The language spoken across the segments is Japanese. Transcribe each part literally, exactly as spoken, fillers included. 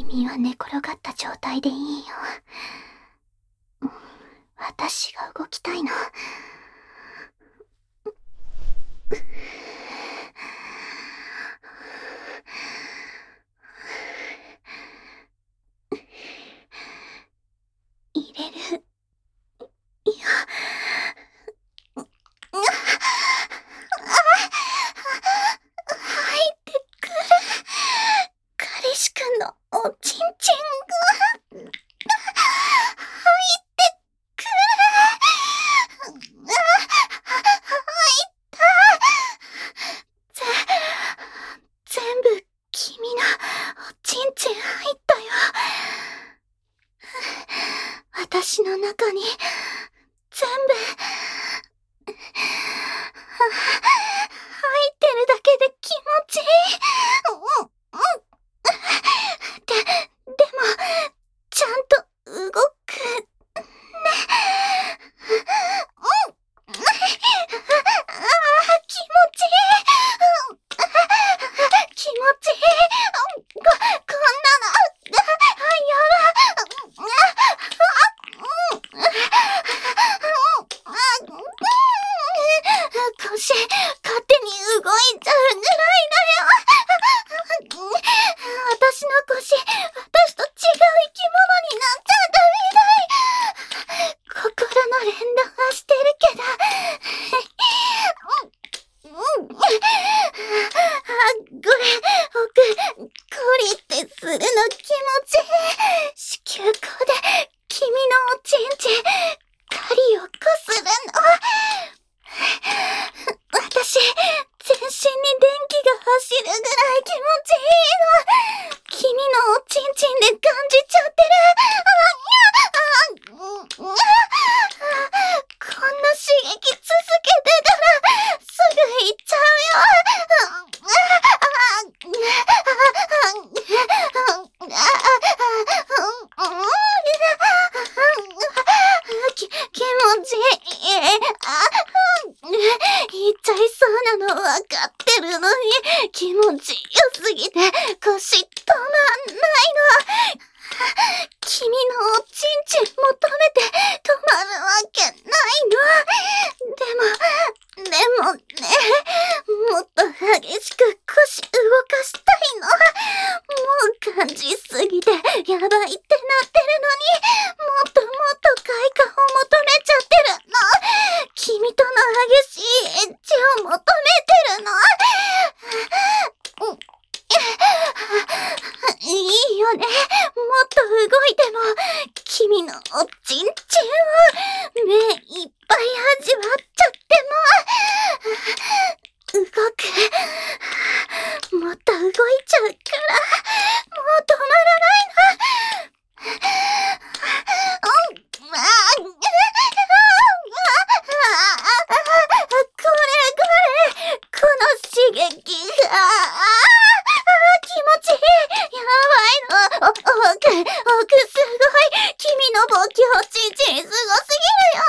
君は寝転がった状態でいいよ。私が動きたいの。入れる。いや。入ってくる。彼氏くんのおちんちんが入ってくる。入った。ぜ、全部君のおちんちん入ったよ。私の中に全部入ってるだけで気持ちいい。うんうん。で、でもちゃんと動くね。うん。ああ、気持ちいい。気持ちいい。こ、こんなの、あ、やば。腰、勝手に動いちゃうぐらいだよ。私の腰、私と違う生き物になっちゃダメだい。心の連動はしてるけど。あ、これ、奥、コリってするの気持ちいい。子宮口で君のおちんちん、狩りをこするの。私、全身に電気が走るぐらい気持ちいいの。君のおちんちんで感じちゃってる。あ、あ、あ、こんな刺激続けてたら、すぐ行っちゃうよ。き、気持ちいい。あ、言っちゃいそうなの分かってるのに、気持ちよすぎて腰止まんないの。君のおちんちん求めて止まるわけないの。でも、でもね、もっと激しく腰動かしたいの。もう感じすぎてやばいってなってるのに、もっともっと快感を求めちゃってるの。君との激しいエッジを求めてるの。いいよね。もっと動いても、君のおちんちんを目いっぱい味わっちゃっても、動く。もっと動いちゃうから、もう止まらないの。うん、ああ、これこれ、この刺激が、気持ちいい。やばいの。お、奥、奥すごい。君のボキおちんちんすごすぎるよ。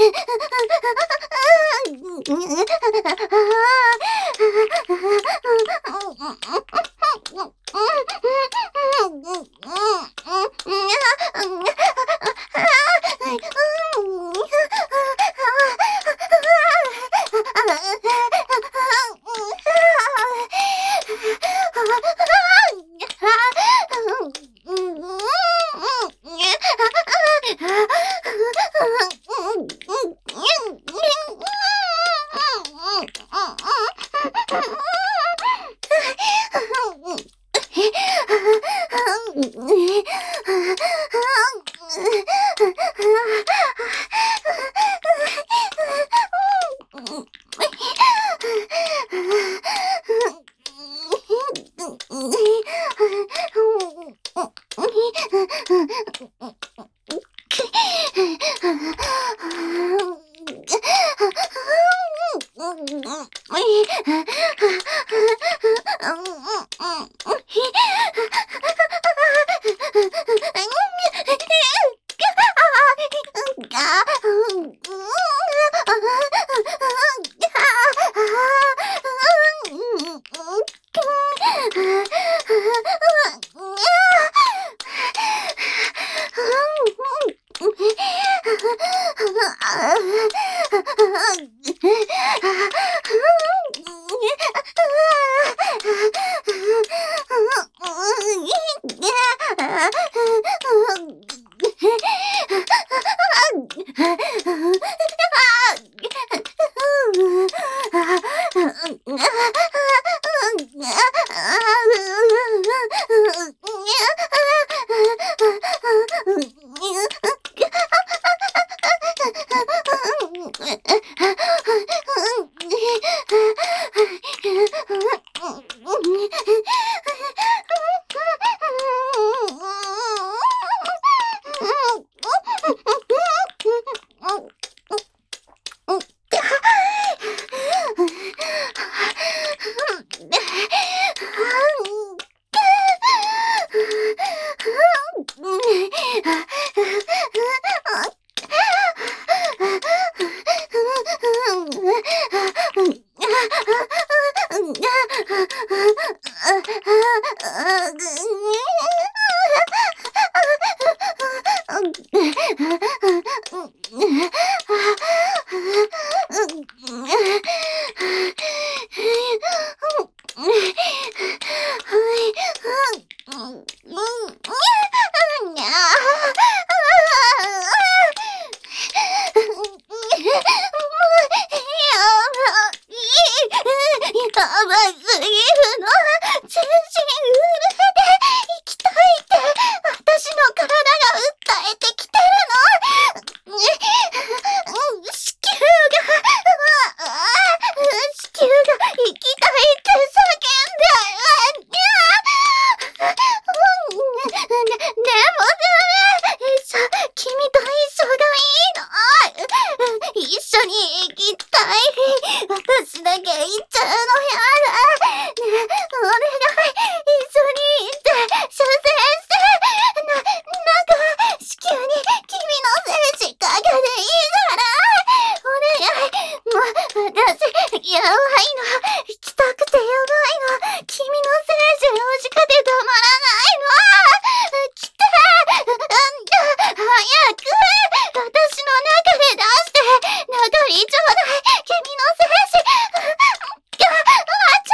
ち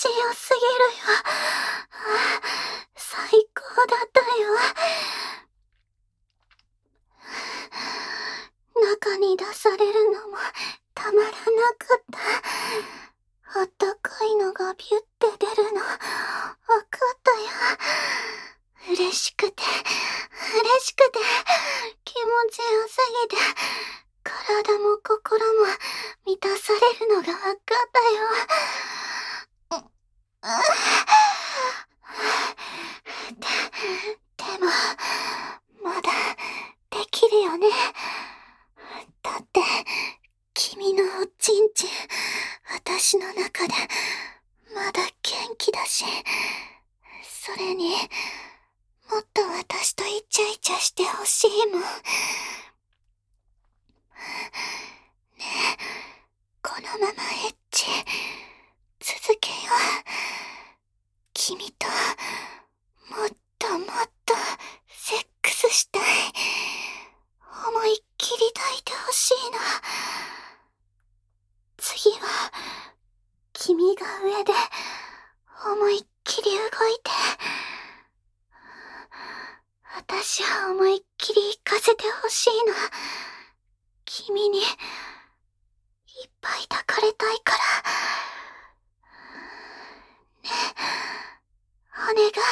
ちよすぎるよ。最高だったよ。中に出されるのもたまらなかった。あったかいのがビュって出るの、わかったよ。嬉しくて、嬉しくて、気持ちよすぎて、体も心も満たされるのがわかったよ。で、でも、まだできるよね。だって、君のおちんちん、私の中で、まだ元気だし、それに、もっと私とイチャイチャしてほしいもん。ねえ、このままエッチ、続けよう。君と、もっともっと、セックスしたい。思いっきり抱いてほしいの。次は、君が上で、思いっきり動いて、私は思いっきり行かせてほしいの。君に、いっぱい抱かれたいから。ね、お願い。